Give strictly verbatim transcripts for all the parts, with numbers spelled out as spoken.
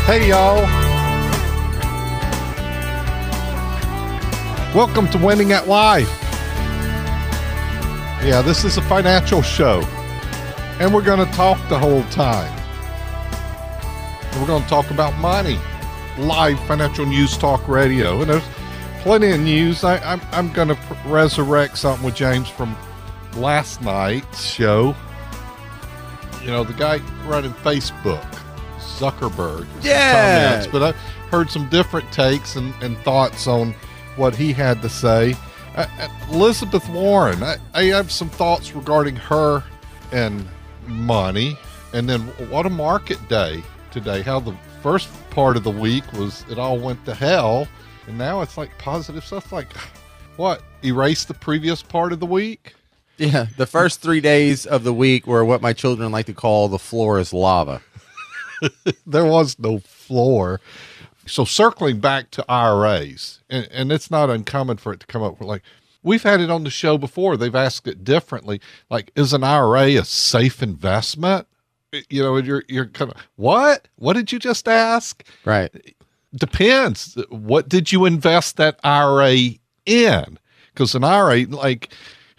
Hey, y'all. Welcome to Winning at Life. Yeah, this is a financial show, and we're going to talk the whole time. We're going to talk about money, live financial news talk radio, and there's plenty of news. I, I'm, I'm going to pr- resurrect something with James from last night's show. You know, the guy running Facebook, Zuckerberg. Yeah. Comments, but I heard some different takes and, and thoughts on what he had to say. Uh, Elizabeth Warren, I, I have some thoughts regarding her and money. And then what a market day today. How the first part of the week was it all went to hell. And now it's like positive stuff. Like, what? Erase the previous part of the week? Yeah, the first three days of the week were what my children like to call the floor is lava. There was no floor. So circling back to I R As, and, and it's not uncommon for it to come up with, like, we've had it on the show before. They've asked it differently. Like, is an I R A a safe investment? You know, you're you're kind of, what? What did you just ask? Right. Depends. What did you invest that I R A in? Because an I R A, like,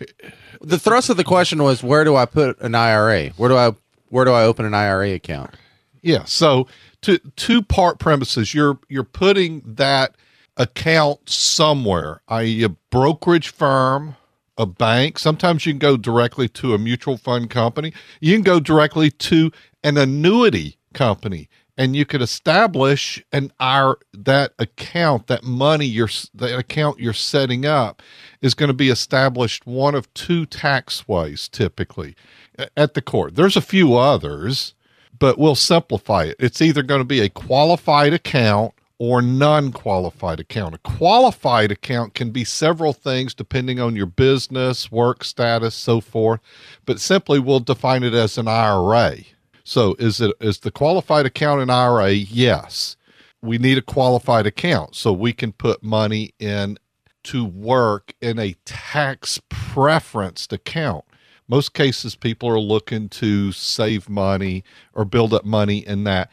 the thrust of the question was, where do I put an I R A? Where do I where do I open an I R A account? yeah. So two two part premises. You're you're putting that account somewhere, that is, a brokerage firm, a bank. Sometimes you can go directly to a mutual fund company. You can go directly to an annuity company, and you could establish an our that account, that money you're the account you're setting up is going to be established one of two tax ways typically at the court. There's a few others, but we'll simplify it. It's either going to be a qualified account or non-qualified account. A qualified account can be several things depending on your business, work status, so forth, but simply we'll define it as an I R A. So is it is the qualified account an I R A? Yes. We need a qualified account so we can put money in to work in a tax preferenced account. Most cases, people are looking to save money or build up money in that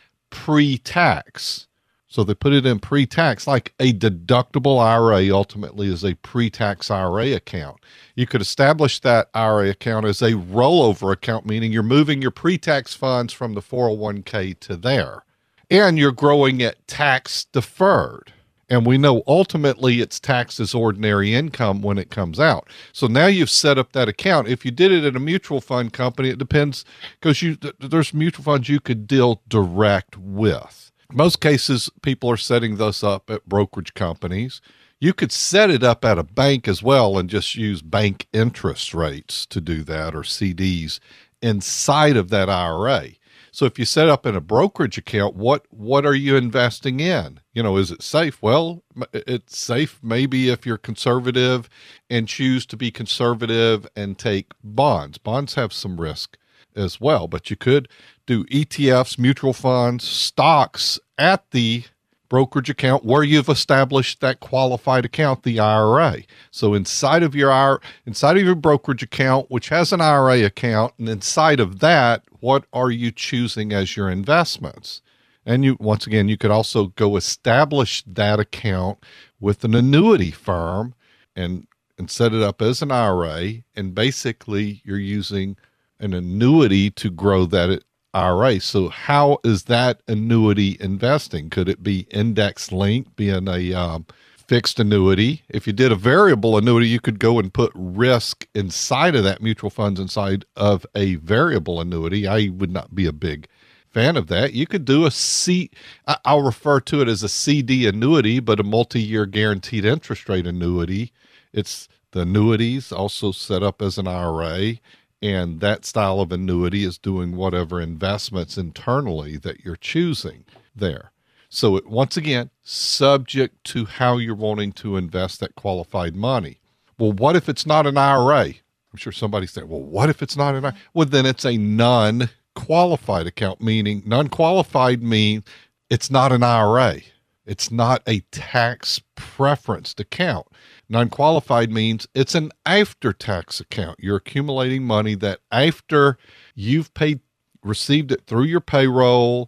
pre-tax. So they put it in pre-tax, like a deductible I R A ultimately is a pre-tax I R A account. You could establish that I R A account as a rollover account, meaning you're moving your pre-tax funds from the four oh one k to there. And you're growing it tax deferred. And we know ultimately it's taxed as ordinary income when it comes out. So now you've set up that account. If you did it at a mutual fund company, it depends, because you there's mutual funds you could deal direct with. Most cases, people are setting those up at brokerage companies. You could set it up at a bank as well and just use bank interest rates to do that, or C Ds inside of that I R A. So if you set up in a brokerage account, what what are you investing in? You know, is it safe? Well, it's safe maybe if you're conservative and choose to be conservative and take bonds. Bonds have some risk as well, but you could do E T Fs, mutual funds, stocks at the brokerage account where you've established that qualified account, the I R A. So inside of your I R A, inside of your brokerage account, which has an I R A account, and inside of that, what are you choosing as your investments? And you, once again, you could also go establish that account with an annuity firm and and set it up as an I R A. And basically, you're using an annuity to grow that I R A. So how is that annuity investing? Could it be index linked, being a um, fixed annuity? If you did a variable annuity, you could go and put risk inside of that mutual funds inside of a variable annuity. I would not be a big fan of that. You could do a C, I'll refer to it as a C D annuity, but a multi-year guaranteed interest rate annuity. It's the annuities also set up as an I R A. And that style of annuity is doing whatever investments internally that you're choosing there. So it, once again, subject to how you're wanting to invest that qualified money. Well, what if it's not an I R A? I'm sure somebody's saying, well, what if it's not an I R A? Well, then it's a non-qualified account, meaning non-qualified means it's not an I R A. It's not a tax preferenced account. Non-qualified means it's an after-tax account. You're accumulating money that after you've paid, received it through your payroll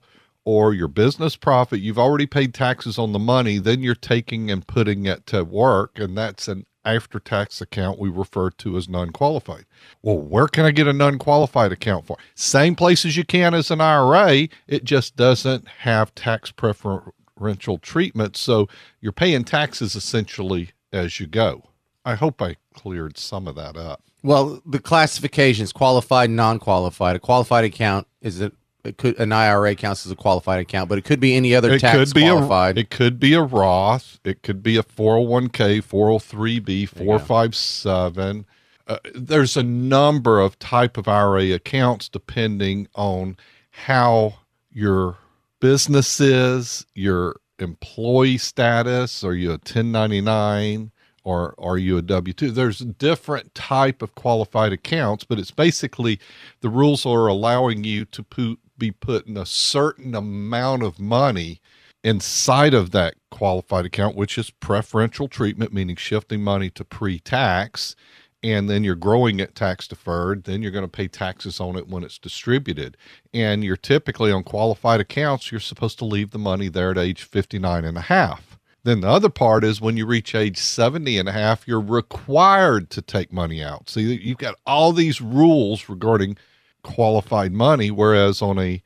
or your business profit, you've already paid taxes on the money, then you're taking and putting it to work, and that's an after-tax account we refer to as non-qualified. Well, where can I get a non-qualified account for? Same place as you can as an I R A, it just doesn't have tax preferential treatment, so you're paying taxes essentially as you go. I hope I cleared some of that up. Well, the classifications, qualified, non-qualified. A qualified account is a It could an I R A counts as a qualified account, but it could be any other it tax could be qualified. A, it could be a Roth. It could be a four oh one k, four oh three b, four five seven. Uh, there's a number of type of I R A accounts depending on how your business is, your employee status. Are you a ten ninety-nine? Or are you a W two? There's different type of qualified accounts, but it's basically the rules are allowing you to put, be putting a certain amount of money inside of that qualified account, which is preferential treatment, meaning shifting money to pre-tax, and then you're growing it tax deferred. Then you're going to pay taxes on it when it's distributed. And you're typically on qualified accounts, you're supposed to leave the money there at age fifty-nine and a half. Then the other part is when you reach age seventy and a half, you're required to take money out. So you've got all these rules regarding qualified money, whereas on a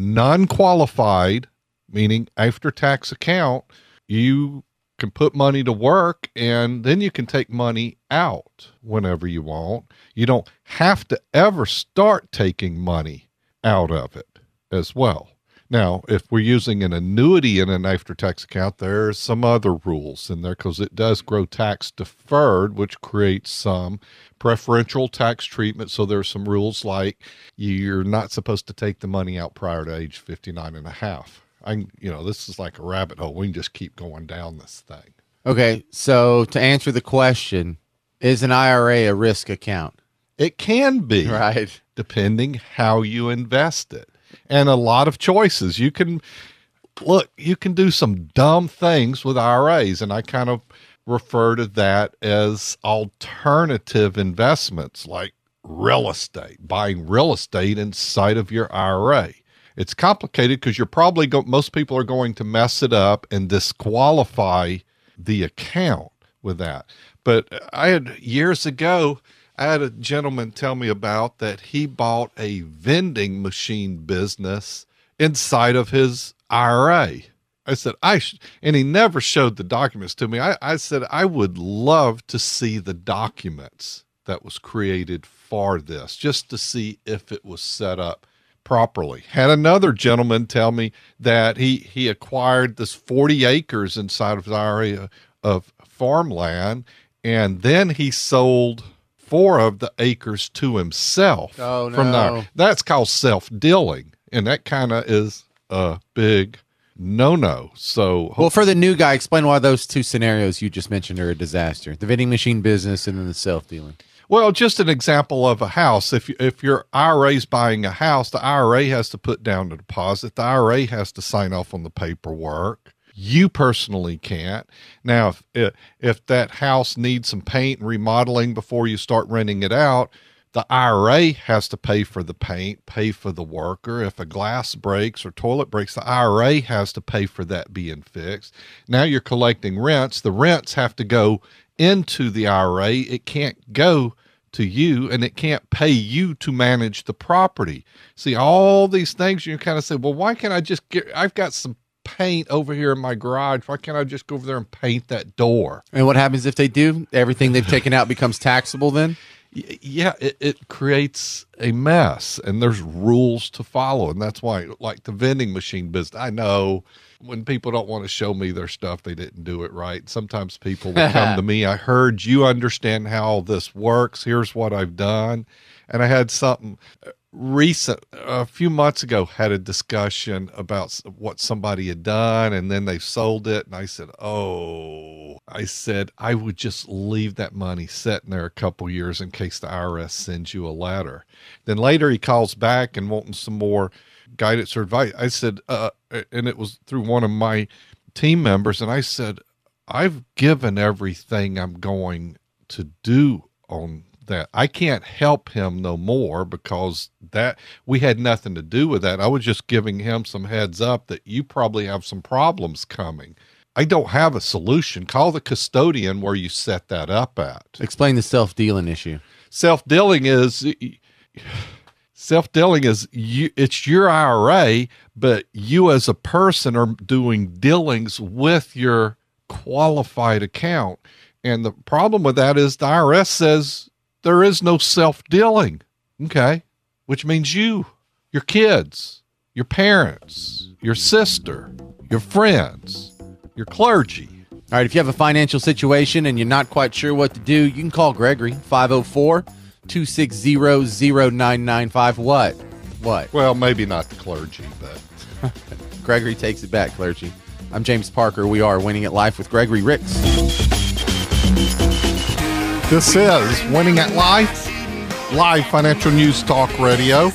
non-qualified, meaning after-tax account, you can put money to work and then you can take money out whenever you want. You don't have to ever start taking money out of it as well. Now, if we're using an annuity in an after-tax account, there's some other rules in there because it does grow tax deferred, which creates some preferential tax treatment. So there's some rules like you're not supposed to take the money out prior to age fifty-nine and a half. I, you know, this is like a rabbit hole. We can just keep going down this thing. Okay, so to answer the question, is an I R A a risk account? It can be, right, depending how you invest it. And a lot of choices. You can look, you can do some dumb things with I R As, and I kind of refer to that as alternative investments like real estate, buying real estate inside of your I R A. It's complicated because you're probably go, most people are going to mess it up and disqualify the account with that. But I had years ago, I had a gentleman tell me about that he bought a vending machine business inside of his I R A. I said, I sh-, and he never showed the documents to me. I, I said, I would love to see the documents that was created for this, just to see if it was set up properly. Had another gentleman tell me that he, he acquired this forty acres inside of his I R A of farmland, and then he sold four of the acres to himself. Oh, no. From there. That's called self-dealing, and that kind of is a big no-no. So, well, for the new guy, explain why those two scenarios you just mentioned are a disaster: the vending machine business and then the self-dealing. Well, just an example of a house. If you, if your I R A is buying a house, the I R A has to put down the deposit. The I R A has to sign off on the paperwork. You personally can't. Now, if, if that house needs some paint and remodeling before you start renting it out, the I R A has to pay for the paint, pay for the worker. If a glass breaks or toilet breaks, the I R A has to pay for that being fixed. Now you're collecting rents. The rents have to go into the I R A. It can't go to you, and it can't pay you to manage the property. See, all these things, you kind of say, well, why can't I just get, I've got some paint over here in my garage. Why can't I just go over there and paint that door? And what happens if they do? Everything they've taken out becomes taxable then? Yeah, it, it creates a mess, and there's rules to follow. And that's why, like the vending machine business, I know when people don't want to show me their stuff, they didn't do it right. Sometimes people will come to me, I heard you understand how all this works. Here's what I've done. And I had something recent, a few months ago, had a discussion about what somebody had done, and then they sold it. And I said, oh, I said, I would just leave that money sitting there a couple years in case the I R S sends you a letter. Then later he calls back and wanting some more guidance or advice. I said, uh, and it was through one of my team members. And I said, I've given everything I'm going to do on that. I can't help him no more because that we had nothing to do with that. I was just giving him some heads up that you probably have some problems coming. I don't have a solution. Call the custodian where you set that up at. Explain the self-dealing issue. Self-dealing is self-dealing is you, it's your I R A, but you as a person are doing dealings with your qualified account. And the problem with that is the I R S says there is no self-dealing. Okay. Which means you, your kids, your parents, your sister, your friends, your clergy. All right, if you have a financial situation and you're not quite sure what to do, you can call Gregory, five oh four, two six zero, zero nine nine five. What? What? Well, maybe not the clergy, but Gregory takes it back, clergy. I'm James Parker. We are Winning at Life with Gregory Ricks. This is Winning at Life, live financial news talk radio.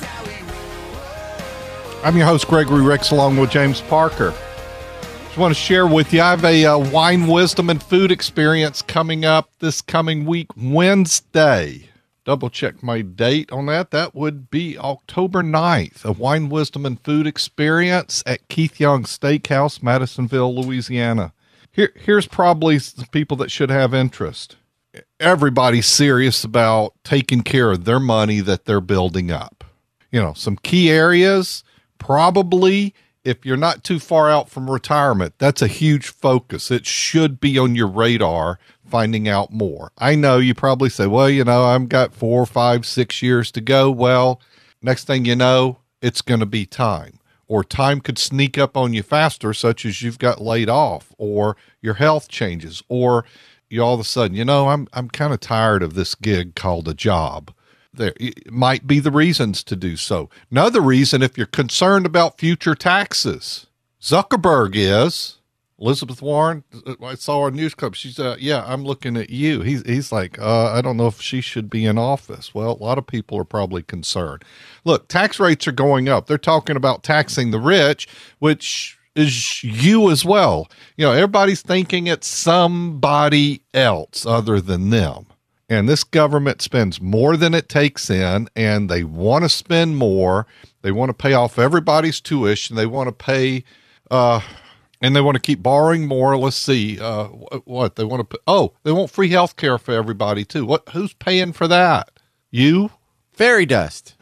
I'm your host, Gregory Ricks, along with James Parker. Just want to share with you, I have a uh, wine, wisdom, and food experience coming up this coming week, Wednesday. Double check my date on that. That would be October ninth, a wine, wisdom, and food experience at Keith Young Steakhouse, Madisonville, Louisiana. Here, here's probably the people that should have interest. Everybody's serious about taking care of their money that they're building up. You know, some key areas, probably if you're not too far out from retirement, that's a huge focus. It should be on your radar, finding out more. I know you probably say, well, you know, I've got four, five, six years to go. Well, next thing you know, it's going to be time. Or time could sneak up on you faster, such as you've got laid off, or your health changes, or you all of a sudden, you know, I'm I'm kind of tired of this gig called a job. There it might be the reasons to do so. Another reason, if you're concerned about future taxes, Zuckerberg is. Elizabeth Warren, I saw her news clip. She said, yeah, I'm looking at you. He's he's like, uh, I don't know if she should be in office. Well, a lot of people are probably concerned. Look, tax rates are going up. They're talking about taxing the rich, which is you as well. You know, everybody's thinking it's somebody else other than them. And this government spends more than it takes in, and they want to spend more. They want to pay off everybody's tuition. They want to pay, uh, and they want to keep borrowing more. Let's see, uh, what they want to put. Oh, they want free health care for everybody too. What? Who's paying for that? You? Fairy dust.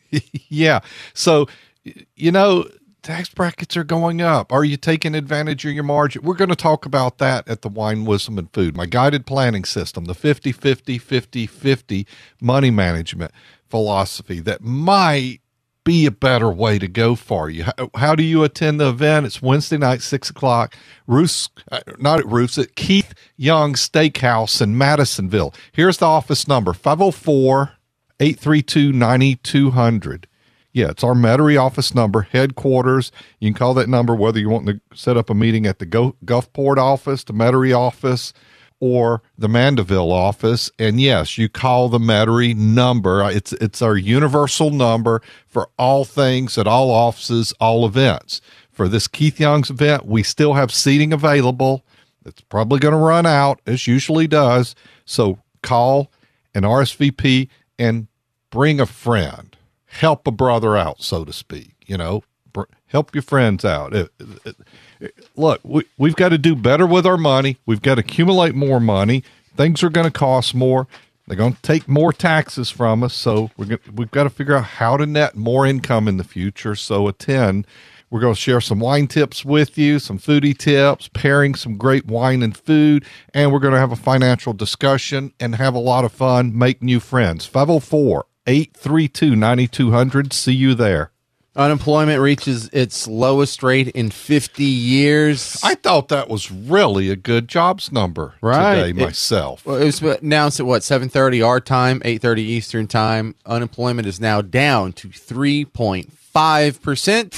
Yeah. So, you know, tax brackets are going up. Are you taking advantage of your margin? We're going to talk about that at the Wine, Wisdom, and Food, my guided planning system, the fifty fifty fifty fifty money management philosophy that might be a better way to go for you. How, how do you attend the event? It's Wednesday night, six o'clock. Roofs, not at Roofs, at Keith Young Steakhouse in Madisonville. Here's the office number, five oh four, eight three two, nine two hundred. Yeah, it's our Metairie office number, headquarters. You can call that number whether you want to set up a meeting at the Gulfport office, the Metairie office, or the Mandeville office. And yes, you call the Metairie number. It's it's our universal number for all things at all offices, all events. For this Keith Young's event, we still have seating available. It's probably going to run out, as usually does. So call an R S V P and bring a friend. Help a brother out, so to speak, you know, br- help your friends out. It, it, it, look, we, we've got to do better with our money. We've got to accumulate more money. Things are going to cost more. They're going to take more taxes from us. So we're gonna, we've got to figure out how to net more income in the future. So attend. We're going to share some wine tips with you, some foodie tips, pairing some great wine and food, and we're going to have a financial discussion and have a lot of fun, make new friends. five oh four, eight three two, nine two hundred. See you there. Unemployment reaches its lowest rate in fifty years. I thought that was really a good jobs number right. today it, myself. Well, it was announced at, what, seven thirty our time, eight thirty Eastern time. Unemployment is now down to three point five percent.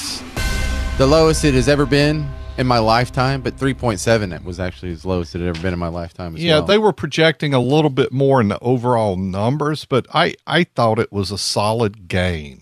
The lowest it has ever been in my lifetime, but three point seven it was actually as lowest it had ever been in my lifetime as yeah, well. Yeah, they were projecting a little bit more in the overall numbers, but I, I thought it was a solid gain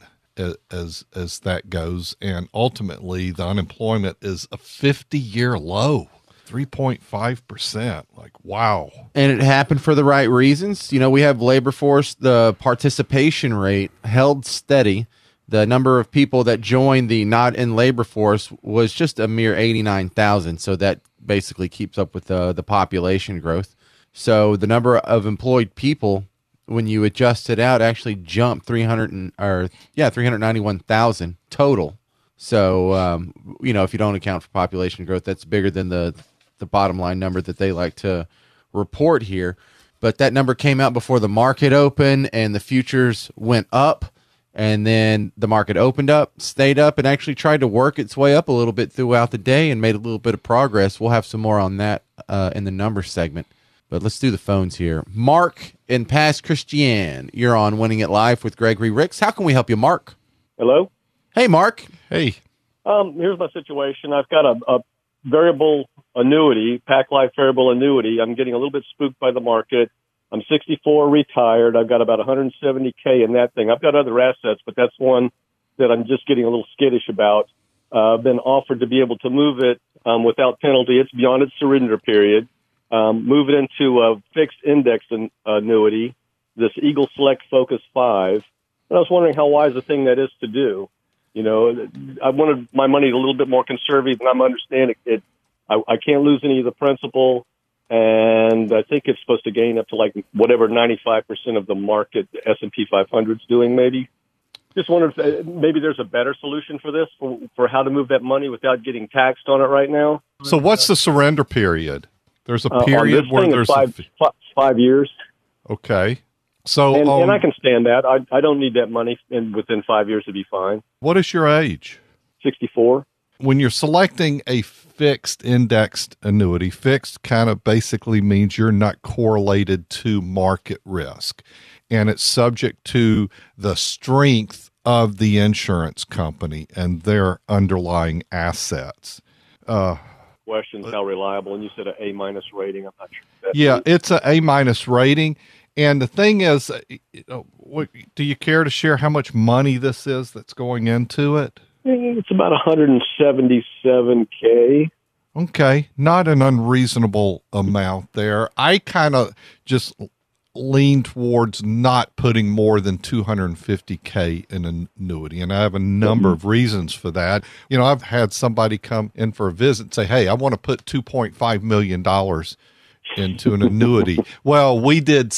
as as that goes, and ultimately the unemployment is a fifty-year low. three point five percent. Like, wow. And it happened for the right reasons. You know, we have labor force, the participation rate held steady. The number of people that joined the not in labor force was just a mere eighty-nine thousand. So that basically keeps up with the, the population growth. So the number of employed people, when you adjust it out, actually jumped three hundred and, or yeah, three hundred ninety-one thousand total. So, um, you know, if you don't account for population growth, that's bigger than the, the bottom line number that they like to report here. But that number came out before the market opened, and the futures went up, and then the market opened up, stayed up, and actually tried to work its way up a little bit throughout the day and made a little bit of progress. We'll have some more on that uh, in the numbers segment. But let's do the phones here. Mark in Pass Christian, you're on Winning It Live with Gregory Ricks. How can we help you, Mark? Hello? Hey, Mark. Hey. Um, here's my situation. I've got a, a variable annuity, Pac Life variable annuity. I'm getting a little bit spooked by the market. I'm sixty-four, retired. I've got about one hundred seventy K in that thing. I've got other assets, but that's one that I'm just getting a little skittish about. Uh, I've been offered to be able to move it um, without penalty. It's beyond its surrender period. Um, move it into a fixed index an, annuity, this Eagle Select Focus five. And I was wondering how wise a thing that is to do. You know, I wanted my money a little bit more conservative, and I'm understanding it. I, I can't lose any of the principal, and I think it's supposed to gain up to like whatever ninety-five percent of the market the S and P five hundred is doing, maybe. Just wondered if maybe there's a better solution for this, for, for how to move that money without getting taxed on it right now. So what's the surrender period? There's a Uh, on period this where thing, there's it's five, a, fi- five years. okay. So And, um, and I can stand that. I, I don't need that money, and within five years to be fine. what is your age? sixty-four. When you're selecting a fixed indexed annuity, fixed kind of basically means you're not correlated to market risk, and it's subject to the strength of the insurance company and their underlying assets. Uh, Questions how reliable, and you said an A minus rating. I'm not sure. If that's yeah, it. it's a A minus rating. And the thing is, uh, you know, what, do you care to share how much money this is that's going into it? It's about one hundred seventy-seven K. Okay, not an unreasonable amount there. I kind of just lean towards not putting more than two hundred fifty K in an annuity, and I have a number of reasons for that. You know, I've had somebody come in for a visit and say, hey, I want to put two point five million dollars into an annuity. Well, we did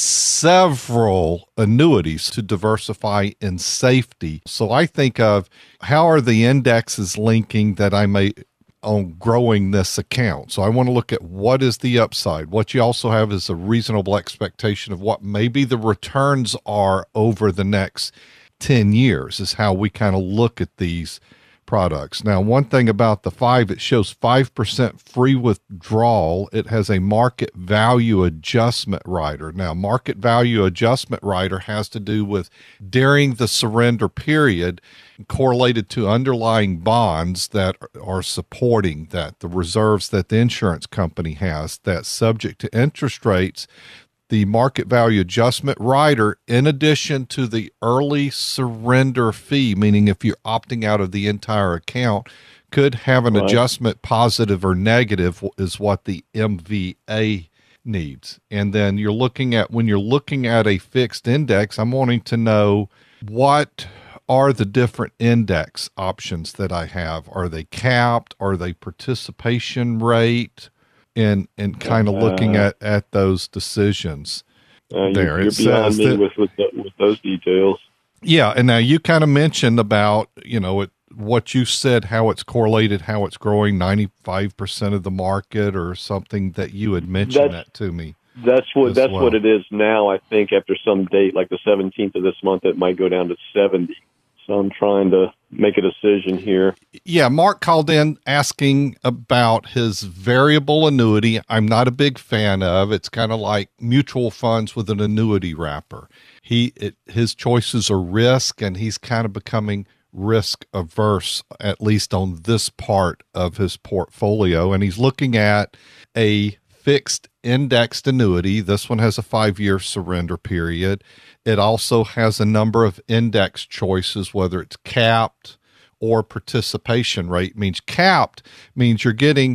several annuities to diversify in safety. So I think of how are the indexes linking that I may on growing this account. So I want to look at what is the upside. What you also have is a reasonable expectation of what maybe the returns are over the next ten years is how we kind of look at these products. Now, one thing about the five, it shows five percent free withdrawal. It has a market value adjustment rider. Now, market value adjustment rider has to do with during the surrender period correlated to underlying bonds that are supporting that, the reserves that the insurance company has that's subject to interest rates. The market value adjustment rider, in addition to the early surrender fee, meaning if you're opting out of the entire account, could have an Right. adjustment, positive or negative, is what the M V A needs. And then you're looking at, when you're looking at a fixed index, I'm wanting to know what are the different index options that I have. Are they capped? Are they participation rate? And and kind of looking Uh, at, at those decisions Uh, there. you're, It you're beyond says me that- with with, the, with those details. Yeah, and now you kind of mentioned about, you know, it, what you said, how it's correlated, how it's growing ninety-five percent of the market or something that you had mentioned That's- that to me. That's what as that's well. what it is now. I think after some date, like the seventeenth of this month, it might go down to seventy. So I'm trying to make a decision here. Yeah, Mark called in asking about his variable annuity. I'm not a big fan of. It's kind of like mutual funds with an annuity wrapper. He it, his choices are risk, and he's kind of becoming risk averse, at least on this part of his portfolio. And he's looking at a fixed indexed annuity. This one has a five-year surrender period. It also has a number of index choices, whether it's capped or participation rate. Means capped means you're getting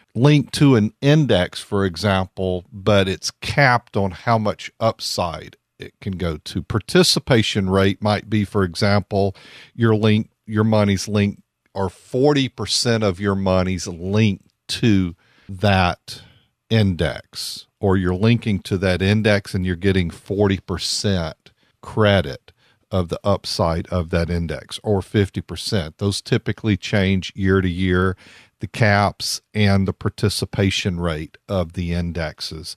linked to an index, for example, but it's capped on how much upside it can go to. Participation rate might be, for example, your link, your money's linked, or forty percent of your money's linked to that index, or you're linking to that index and you're getting forty percent credit of the upside of that index, or fifty percent. Those typically change year to year, the caps and the participation rate of the indexes.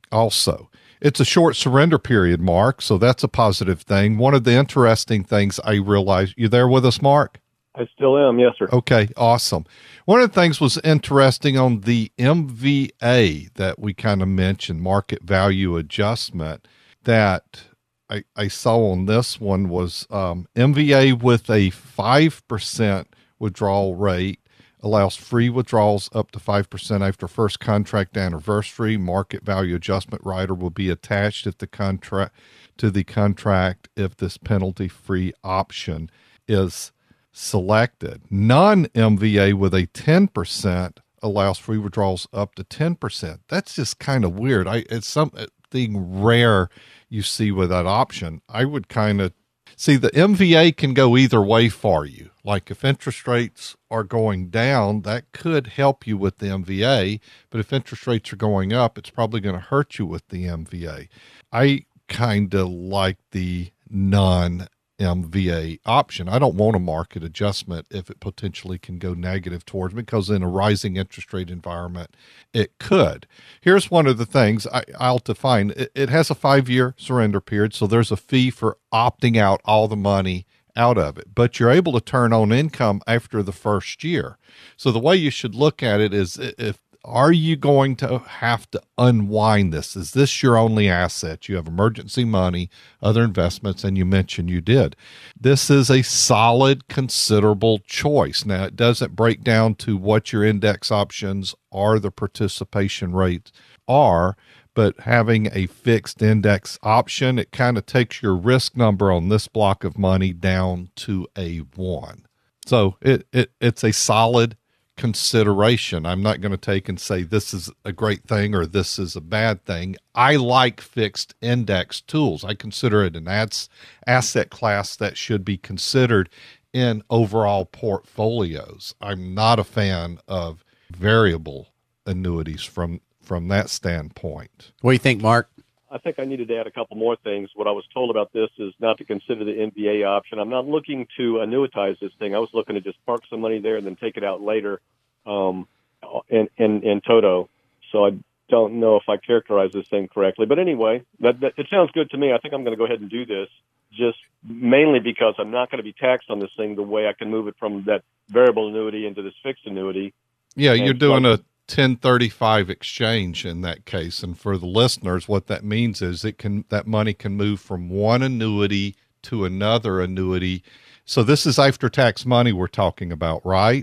Also, it's a short surrender period, Mark, so that's a positive thing. One of the interesting things I realized, you there with us, Mark? I still am, yes, sir. Okay, awesome. One of the things was interesting on the M V A that we kind of mentioned, market value adjustment, that I, I saw on this one was um, M V A with a five percent withdrawal rate allows free withdrawals up to five percent after first contract anniversary. Market value adjustment rider will be attached at the contract to the contract if this penalty-free option is selected. Non-M V A with a ten percent allows free withdrawals up to ten percent. That's just kind of weird. I It's something rare you see with that option. I would kind of see the M V A can go either way for you. Like if interest rates are going down, that could help you with the M V A, but if interest rates are going up, it's probably going to hurt you with the M V A. I kind of like the non M V A option. I don't want a market adjustment if it potentially can go negative towards me, because in a rising interest rate environment, it could. Here's one of the things I, I'll define. It, it has a five-year surrender period, so there's a fee for opting out all the money out of it, but you're able to turn on income after the first year. So the way you should look at it is, if are you going to have to unwind this? Is this your only asset? You have emergency money, other investments, and you mentioned you did. This is a solid, considerable choice. Now, it doesn't break down to what your index options are, the participation rates are, but having a fixed index option, it kind of takes your risk number on this block of money down to a one. So it, it it's a solid consideration. I'm not going to take and say this is a great thing or this is a bad thing. I like fixed index tools. I consider it an ads, asset class that should be considered in overall portfolios. I'm not a fan of variable annuities from from that standpoint. What do you think, Mark? I think I needed to add a couple more things. What I was told about this is not to consider the M V A option. I'm not looking to annuitize this thing. I was looking to just park some money there and then take it out later um, in, in, in toto. So I don't know if I characterize this thing correctly. But anyway, that, that, it sounds good to me. I think I'm going to go ahead and do this, just mainly because I'm not going to be taxed on this thing the way I can move it from that variable annuity into this fixed annuity. Yeah, you're And doing so- a ten thirty-five exchange in that case. And for the listeners, what that means is it can, that money can move from one annuity to another annuity. So this is after tax money we're talking about, right?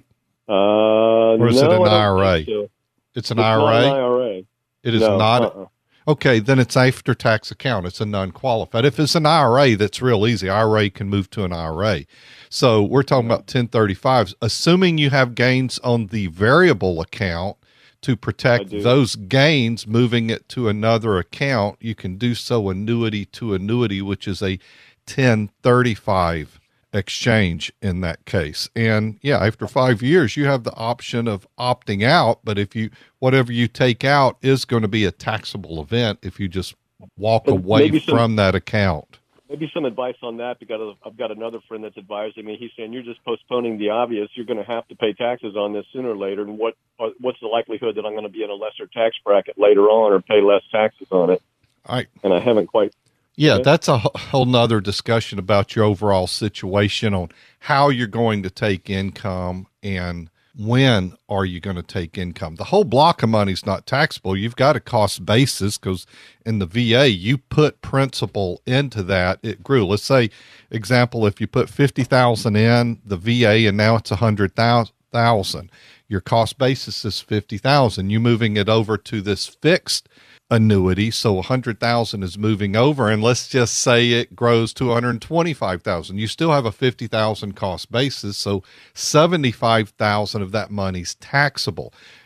Uh, Or is no, it an I don't I R A? think so. It's an It's I R A? not an I R A. It is No, not. uh-uh. Okay, then it's after tax account. It's a non-qualified. If it's an I R A, that's real easy. I R A can move to an I R A. So we're talking about ten thirty-fives. Assuming you have gains on the variable account, to protect do. those gains, moving it to another account, you can do so annuity to annuity, which is a ten thirty-five exchange in that case. And yeah, after five years, you have the option of opting out. But if you, whatever you take out is going to be a taxable event if you just walk And away maybe some- from that account. Maybe some advice on that, because I've got another friend that's advising me. He's saying you're just postponing the obvious. You're going to have to pay taxes on this sooner or later. And what what's the likelihood that I'm going to be in a lesser tax bracket later on or pay less taxes on it? I, And I haven't quite. Yeah, Okay. that's a wh- whole nother discussion about your overall situation on how you're going to take income and when are you going to take income. The whole block of money is not taxable. You've got a cost basis because in the V A, you put principal into that. It grew. Let's say, example, if you put fifty thousand in the V A and now it's one hundred thousand, your cost basis is fifty thousand. You moving it over to this fixed annuity, so one hundred thousand is moving over, and let's just say it grows to one hundred twenty-five thousand. You still have a fifty thousand cost basis, so seventy-five thousand of that money's taxable.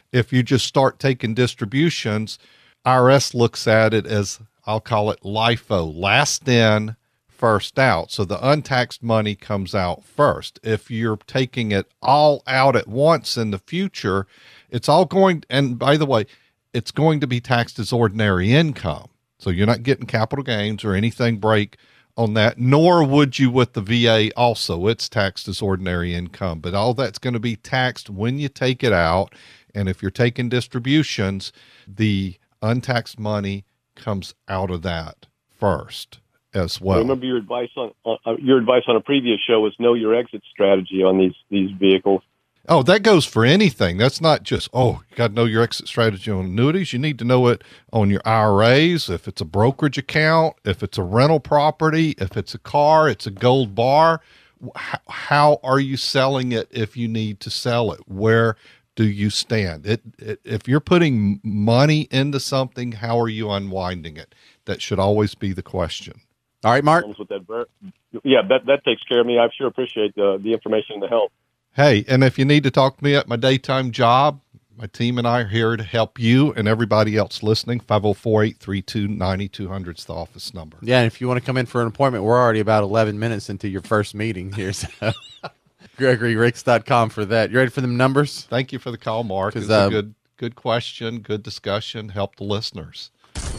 If you just start taking distributions, I R S looks at it as, I'll call it LIFO, last in, first out. So the untaxed money comes out first. If you're taking it all out at once in the future, it's all going, and by the way, it's going to be taxed as ordinary income. So you're not getting capital gains or anything break on that, nor would you with the V A also. It's taxed as ordinary income, but all that's going to be taxed when you take it out. And if you're taking distributions, the untaxed money comes out of that first as well. I remember your advice on uh, your advice on a previous show was know your exit strategy on these these vehicles. Oh, that goes for anything. That's not just, oh, you got to know your exit strategy on annuities. You need to know it on your I R As, if it's a brokerage account, if it's a rental property, if it's a car, it's a gold bar. How, how are you selling it if you need to sell it? Where do you stand? It, it, if you're putting money into something, how are you unwinding it? That should always be the question. All right, Mark. With that, yeah, that, that takes care of me. I sure appreciate the, the information and the help. Hey, and if you need to talk to me at my daytime job, my team and I are here to help you and everybody else listening. five oh four, eight three two, nine two zero zero is the office number. Yeah, and if you want to come in for an appointment, we're already about eleven minutes into your first meeting here. So Gregory Ricks dot com for that. You ready for them numbers? Thank you for the call, Mark. It's uh, a good, good question, good discussion. Help the listeners.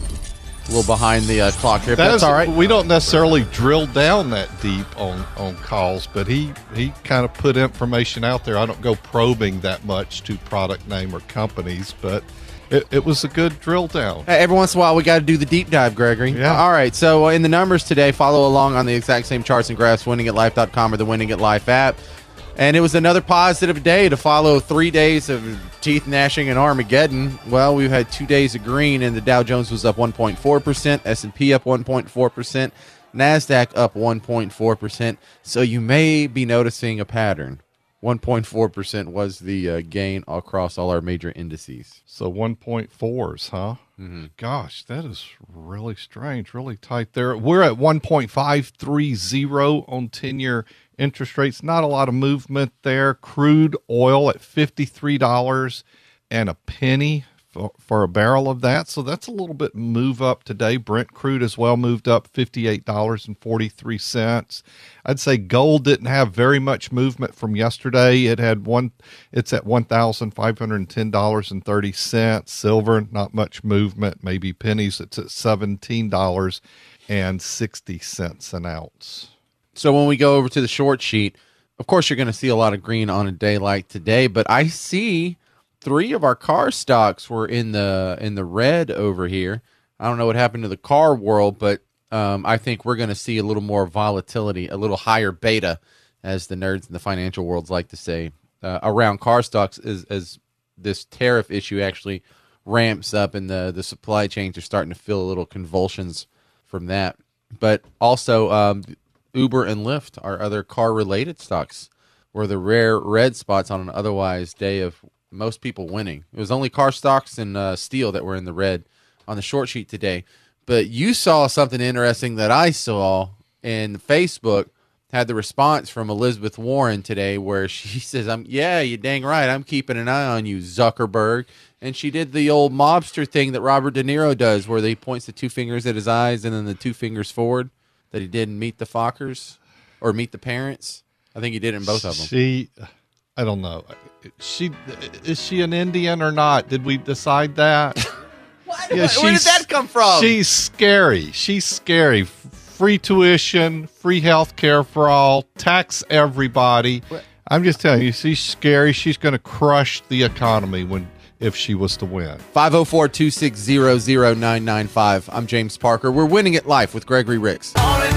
A little behind the uh, clock here, but That that's is, all right. We don't necessarily drill down that deep on, on calls, but he, he kind of put information out there. I don't go probing that much to product name or companies, but it, it was a good drill down. Hey, every once in a while, we got to do the deep dive, Gregory. Yeah. All right, so uh, in the numbers today, follow along on the exact same charts and graphs, winning at life dot com or the Winning at Life app. And it was another positive day to follow three days of teeth gnashing and Armageddon. Well, we've had two days of green, and the Dow Jones was up one point four percent, S and P up one point four percent, NASDAQ up one point four percent. So you may be noticing a pattern. one point four percent was the uh, gain across all our major indices. So one point fours, huh? Mm-hmm. Gosh, that is really strange, really tight there. We're at one point five three zero on ten-year interest rates. Not a lot of movement there. Crude oil at fifty-three dollars and a penny for, for a barrel of that. So that's a little bit move up today. Brent crude as well moved up fifty-eight dollars and forty-three cents. I'd say gold didn't have very much movement from yesterday. It had one, it's at one thousand five hundred ten dollars and thirty cents. Silver, not much movement, maybe pennies. It's at seventeen dollars and sixty cents an ounce. So when we go over to the short sheet, of course, you're going to see a lot of green on a day like today, but I see three of our car stocks were in the in the red over here. I don't know what happened to the car world, but um, I think we're going to see a little more volatility, a little higher beta, as the nerds in the financial worlds like to say, uh, around car stocks as, as this tariff issue actually ramps up and the, the supply chains are starting to feel a little convulsions from that. But also, um, Uber and Lyft are other car-related stocks were the rare red spots on an otherwise day of most people winning. It was only car stocks and uh, steel that were in the red on the short sheet today. But you saw something interesting that I saw in Facebook, had the response from Elizabeth Warren today where she says, "I'm yeah, you dang right, I'm keeping an eye on you, Zuckerberg." And she did the old mobster thing that Robert De Niro does where he points the two fingers at his eyes and then the two fingers forward. That he didn't meet the Fockers or meet the parents. I think he did in both of them. She, I don't know. She is she an Indian or not? Did we decide that? What? Yeah, Where did that come from? She's scary. She's scary. Free tuition, free health care for all, tax everybody. What? I'm just telling you, she's scary. She's going to crush the economy when if she was to win. five oh four, two six zero, zero nine nine five. I'm James Parker. We're winning at life with Gregory Ricks.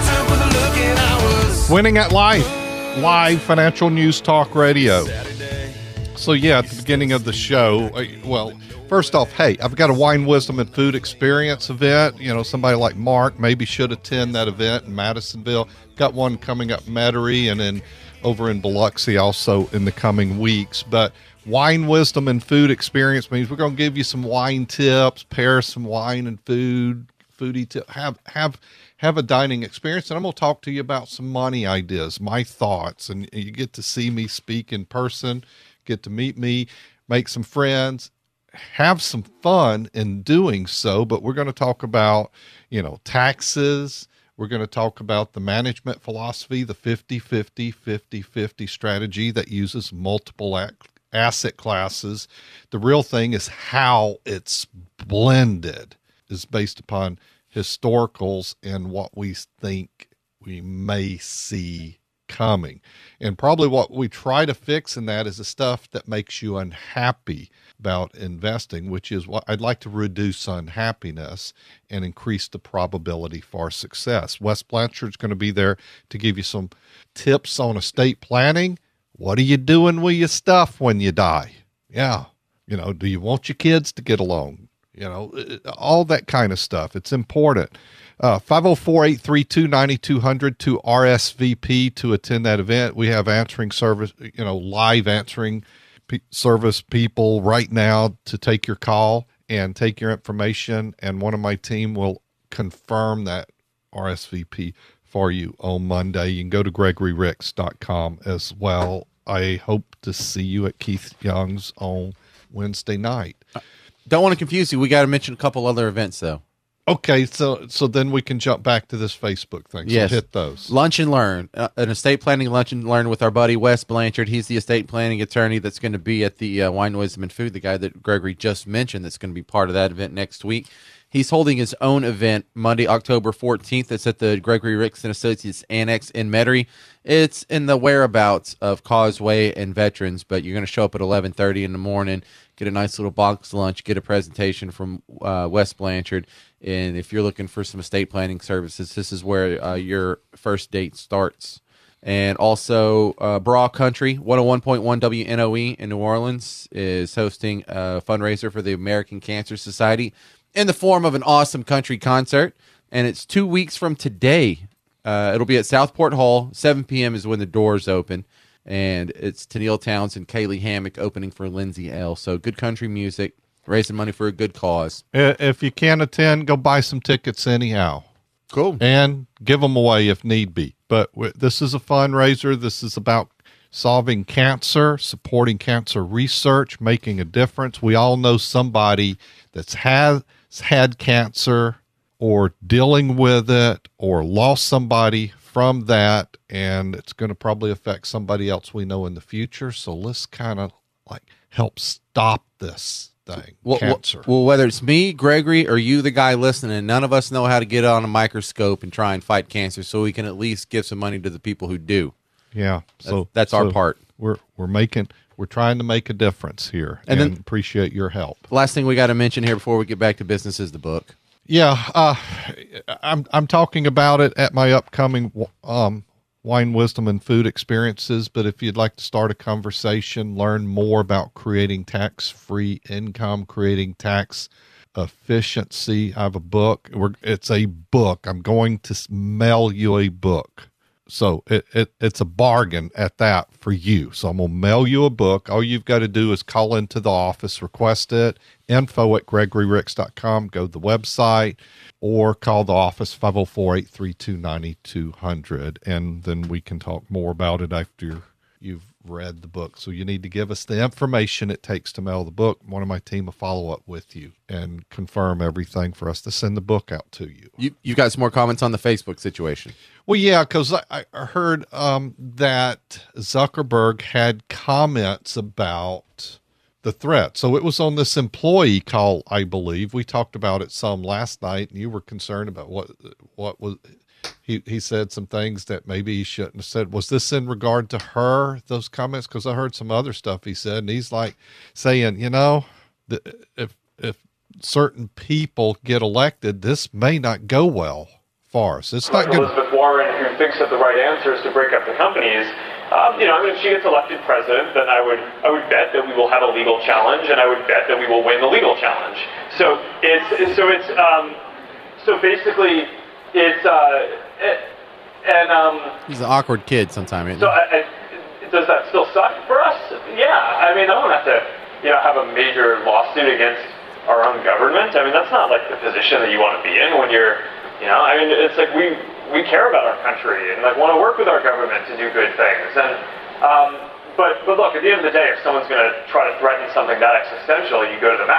Winning at Life, live financial news talk radio. So yeah, at the beginning of the show, uh, well, first off, hey, I've got a Wine Wisdom and Food Experience event. You know, somebody like Mark maybe should attend that event in Madisonville. Got one coming up in Metairie and then over in Biloxi also in the coming weeks. But Wine Wisdom and Food Experience means we're going to give you some wine tips, pair some wine and food, foodie tip, have have have a dining experience, and I'm going to talk to you about some money ideas, my thoughts, and you get to see me speak in person, get to meet me, make some friends, have some fun in doing so, but we're going to talk about, you know, taxes. We're going to talk about the management philosophy, the fifty-fifty, fifty-fifty strategy that uses multiple ac- asset classes. The real thing is how it's blended is based upon historicals and what we think we may see coming. And probably what we try to fix in that is the stuff that makes you unhappy about investing, which is what I'd like to reduce unhappiness and increase the probability for success. Wes Blanchard's going to be there to give you some tips on estate planning. What are you doing with your stuff when you die? Yeah. You know, do you want your kids to get along? You know, all that kind of stuff. It's important. Uh, five oh four, eight three two, nine two hundred to R S V P to attend that event. We have answering service, you know, live answering p- service people right now to take your call and take your information. And one of my team will confirm that R S V P for you on Monday. You can go to gregory ricks dot com as well. I hope to see you at Keith Young's on Wednesday night. Don't want to confuse you. We got to mention a couple other events, though. Okay, so so then we can jump back to this Facebook thing. So yes. Hit those. Lunch and Learn, uh, an estate planning lunch and learn with our buddy Wes Blanchard. He's the estate planning attorney that's going to be at the uh, Wine, Wisdom, and Food, the guy that Gregory just mentioned that's going to be part of that event next week. He's holding his own event Monday, October fourteenth. It's at the Gregory Ricks and Associates Annex in Metairie. It's in the whereabouts of Causeway and Veterans, but you're going to show up at eleven thirty in the morning, get a nice little box lunch, get a presentation from uh, Wes Blanchard. And if you're looking for some estate planning services, this is where uh, your first date starts. And also, uh, Bra Country, one oh one point one W N O E in New Orleans is hosting a fundraiser for the American Cancer Society in the form of an awesome country concert. And it's two weeks from today. Uh, it'll be at Southport Hall. seven p.m. is when the doors open. And it's Tennille Towns and Kaylee Hammock opening for Lindsay L. So good country music, raising money for a good cause. If you can't attend, go buy some tickets anyhow. Cool. And give them away if need be. But w- this is a fundraiser. This is about solving cancer, supporting cancer research, making a difference. We all know somebody that's has had cancer or dealing with it or lost somebody from that, and it's going to probably affect somebody else we know in the future. So let's kind of like help stop this thing, well, cancer. Well, whether it's me, Gregory, or you, the guy listening, none of us know how to get on a microscope and try and fight cancer, so we can at least give some money to the people who do. Yeah, so that's, that's so our part. We're we're making we're trying to make a difference here, and, and then appreciate your help. Last thing we got to mention here before we get back to business is the book. Yeah, uh, I'm I'm talking about it at my upcoming um, Wine, Wisdom, and Food experiences. But if you'd like to start a conversation, learn more about creating tax-free income, creating tax efficiency, I have a book. We're, it's a book. I'm going to mail you a book. So it, it it's a bargain at that for you. So I'm going to mail you a book. All you've got to do is call into the office, request it, info at gregory ricks dot com, go to the website, or call the office, five oh four, eight three two, nine two hundred, and then we can talk more about it after you've read the book. So you need to give us the information it takes to mail the book. One of my team will follow up with you and confirm everything for us to send the book out to you. You you got some more comments on the Facebook situation? Well, yeah, because I, I heard um, that Zuckerberg had comments about the threat. So it was on this employee call, I believe. We talked about it some last night, and you were concerned about what what was. He he said some things that maybe he shouldn't have said. Was this in regard to her, those comments? Because I heard some other stuff he said, and he's like saying, you know, the, if if certain people get elected, this may not go well for us. It's not like good. Elizabeth Warren, who thinks that the right answer is to break up the companies. Um, you know, I mean, if she gets elected president, then I would I would bet that we will have a legal challenge, and I would bet that we will win the legal challenge. So it's so it's um, so basically. It's, uh, it, and, um... He's an awkward kid sometime, isn't so I, I, does that still suck for us? Yeah, I mean, I don't have to, you know, have a major lawsuit against our own government. I mean, that's not, like, the position that you want to be in when you're, you know, I mean, it's like we, we care about our country and, like, want to work with our government to do good things. And, um, but, but look, at the end of the day, if someone's going to try to threaten something that existential, you go to the mat.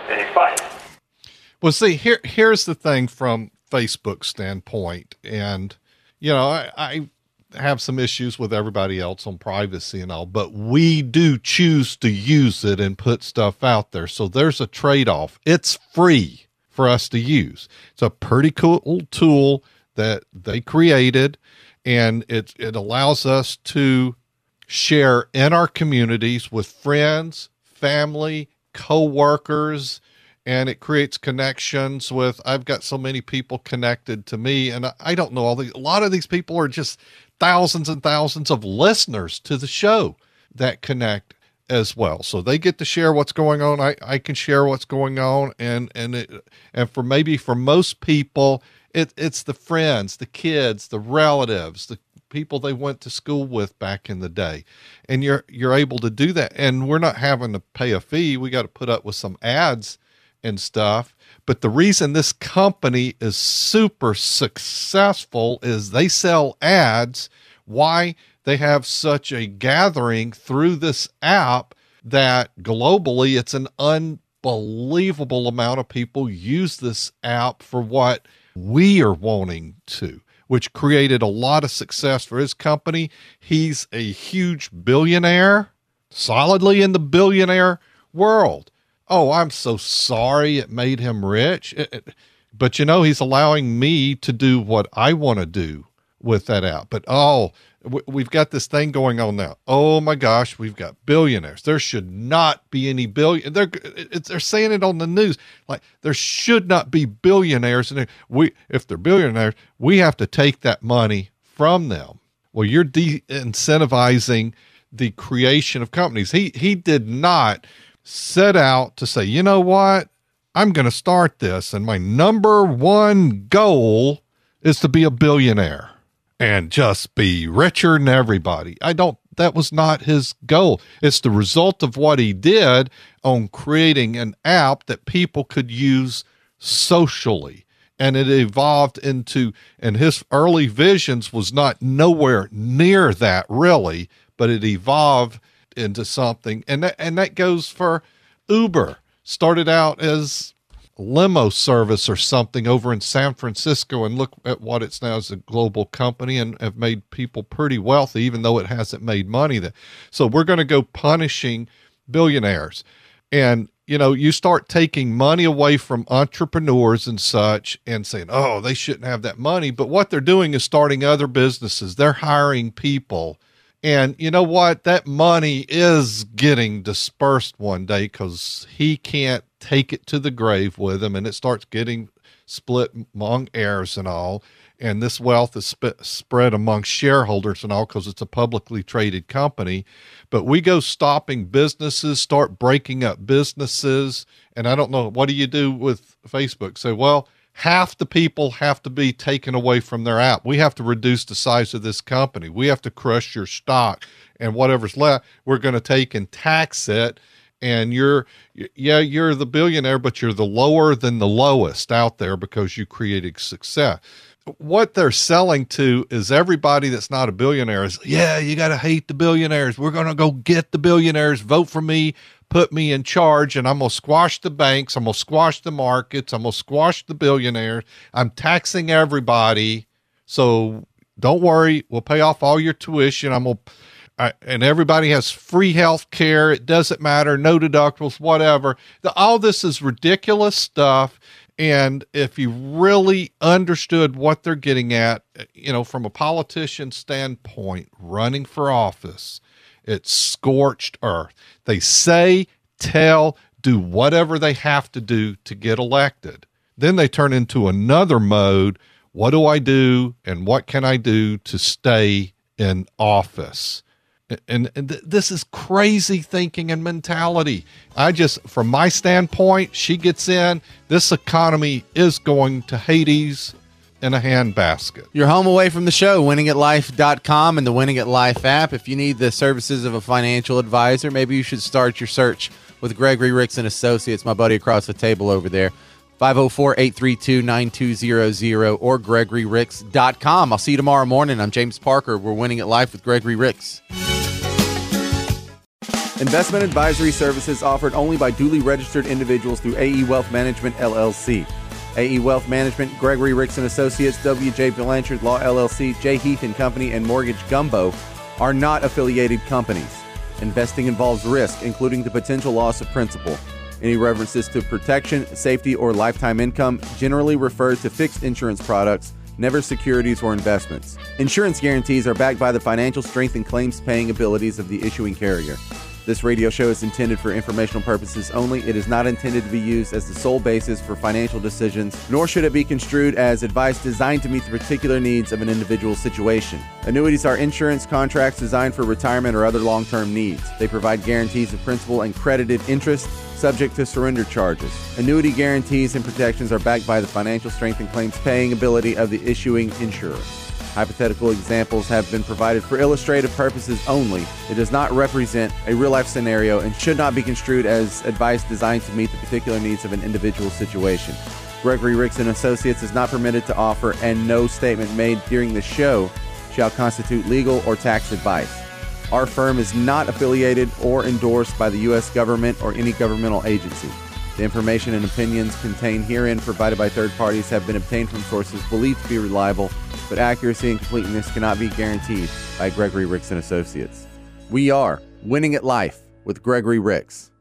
and you fight. Well, see, here here's the thing from Facebook standpoint, and you know, I, I have some issues with everybody else on privacy and all, but we do choose to use it and put stuff out there. So there's a trade-off. It's free for us to use. It's a pretty cool tool that they created, and it it allows us to share in our communities with friends, family, co-workers, and it creates connections with, I've got so many people connected to me, and I, I don't know all the, a lot of these people are just thousands and thousands of listeners to the show that connect as well. So they get to share what's going on. I, I can share what's going on. And, and, it, and for maybe for most people, it, it's the friends, the kids, the relatives, the people they went to school with back in the day. And you're, you're able to do that. And we're not having to pay a fee. We got to put up with some ads and stuff. But the reason this company is super successful is they sell ads. Why? They have such a gathering through this app that globally it's an unbelievable amount of people use this app for what we are wanting to, which created a lot of success for his company. He's a huge billionaire, solidly in the billionaire world. Oh, I'm so sorry it made him rich. It, it, but, you know, he's allowing me to do what I want to do with that app. But, oh, w- we've got this thing going on now. Oh, my gosh, we've got billionaires. There should not be any billion. They're, it, they're saying it on the news. Like, there should not be billionaires. And we, if they're billionaires, we have to take that money from them. Well, you're de-incentivizing the creation of companies. He, he did not set out to say, you know what, I'm going to start this, and my number one goal is to be a billionaire and just be richer than everybody. I don't, that was not his goal. It's the result of what he did on creating an app that people could use socially. And it evolved into, and his early visions was not nowhere near that really, but it evolved into something. And that, and that goes for Uber. Started out as a limo service or something over in San Francisco, and look at what it's now as a global company, and have made people pretty wealthy, even though it hasn't made money. That so we're going to go punishing billionaires. And, you know, you start taking money away from entrepreneurs and such and saying, oh, they shouldn't have that money. But what they're doing is starting other businesses. They're hiring people. And you know what? That money is getting dispersed one day because he can't take it to the grave with him, and it starts getting split among heirs and all. And this wealth is sp- spread among shareholders and all because it's a publicly traded company. But we go stopping businesses, start breaking up businesses. And I don't know, what do you do with Facebook? Say, well, half the people have to be taken away from their app. We have to reduce the size of this company. We have to crush your stock, and whatever's left, we're going to take and tax it. And you're, yeah, you're the billionaire, but you're the lower than the lowest out there because you created success. What they're selling to is everybody that's not a billionaire is, yeah, you got to hate the billionaires. We're going to go get the billionaires, vote for me, put me in charge, and I'm going to squash the banks. I'm going to squash the markets. I'm going to squash the billionaires. I'm taxing everybody. So don't worry. We'll pay off all your tuition. I'm going to, I, and everybody has free health care. It doesn't matter. No deductibles, whatever. The, all this is ridiculous stuff. And if you really understood what they're getting at, you know, from a politician standpoint, running for office, it's scorched earth. They say, tell, do whatever they have to do to get elected. Then they turn into another mode. What do I do? And what can I do to stay in office? And, and th- this is crazy thinking and mentality. I just, from my standpoint, she gets in, this economy is going to Hades in a handbasket. You're home away from the show, winning at life dot com and the Winning at Life app. If you need the services of a financial advisor, maybe you should start your search with Gregory Ricks and Associates, my buddy across the table over there. five oh four, eight three two, nine two zero zero or gregory ricks dot com. I'll see you tomorrow morning. I'm James Parker. We're Winning at Life with Gregory Ricks. Investment advisory services offered only by duly registered individuals through A E Wealth Management, L L C. A E Wealth Management, Gregory Ricks and Associates, W J Blanchard Law L L C, J Heath and Company, and Mortgage Gumbo are not affiliated companies. Investing involves risk, including the potential loss of principal. Any references to protection, safety, or lifetime income generally refer to fixed insurance products, never securities or investments. Insurance guarantees are backed by the financial strength and claims-paying abilities of the issuing carrier. This radio show is intended for informational purposes only. It is not intended to be used as the sole basis for financial decisions, nor should it be construed as advice designed to meet the particular needs of an individual situation. Annuities are insurance contracts designed for retirement or other long-term needs. They provide guarantees of principal and credited interest, subject to surrender charges. Annuity guarantees and protections are backed by the financial strength and claims-paying ability of the issuing insurer. Hypothetical examples have been provided for illustrative purposes only. It does not represent a real-life scenario and should not be construed as advice designed to meet the particular needs of an individual situation. Gregory Ricks and Associates is not permitted to offer, and no statement made during the show shall constitute legal or tax advice. Our firm is not affiliated or endorsed by the U S government or any governmental agency. The information and opinions contained herein provided by third parties have been obtained from sources believed to be reliable, but accuracy and completeness cannot be guaranteed by Gregory Ricks and Associates. We are Winning at Life with Gregory Ricks.